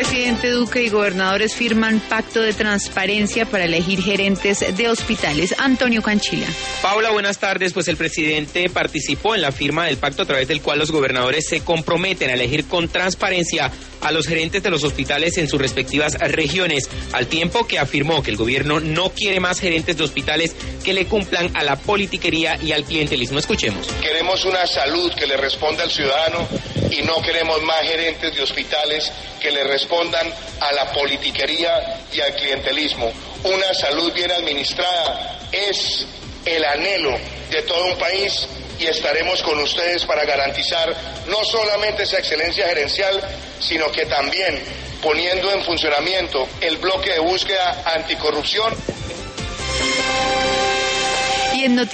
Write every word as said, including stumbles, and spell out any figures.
Presidente Duque y gobernadores firman pacto de transparencia para elegir gerentes de hospitales. Antonio Canchila. Paula, buenas tardes. Pues el presidente participó en la firma del pacto a través del cual los gobernadores se comprometen a elegir con transparencia a los gerentes de los hospitales en sus respectivas regiones, al tiempo que afirmó que el gobierno no quiere más gerentes de hospitales que le cumplan a la politiquería y al clientelismo. Escuchemos. Queremos una salud que le responda al ciudadano y no queremos más gerentes de hospitales que le respondan a la politiquería y al clientelismo. Una salud bien administrada es el anhelo de todo un país y estaremos con ustedes para garantizar no solamente esa excelencia gerencial, sino que también poniendo en funcionamiento el bloque de búsqueda anticorrupción. Y en